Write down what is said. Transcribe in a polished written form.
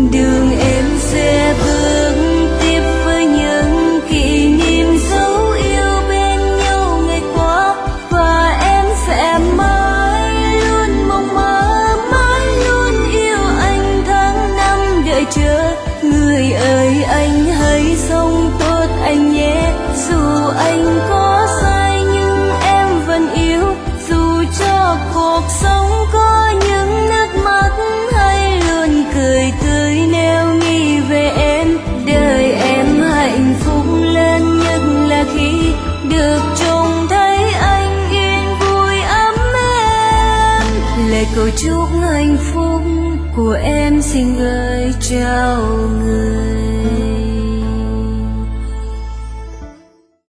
Đường em sẽ bước tiếp với những kỷ niệm dấu yêu bên nhau ngày qua, và em sẽ mãi luôn mong mơ, mãi luôn yêu anh tháng năm đợi chờ. Người ơi anh hãy sống tốt anh nhé, dù anh có sai nhưng em vẫn yêu, dù cho cuộc sống có những nước mắt hay luôn cười tươi nếu nghĩ về em. Đời em hạnh phúc lớn nhất là khi được trông thấy anh yên vui ấm êm. Lời cầu chúc hạnh phúc của em xin gửi trao người.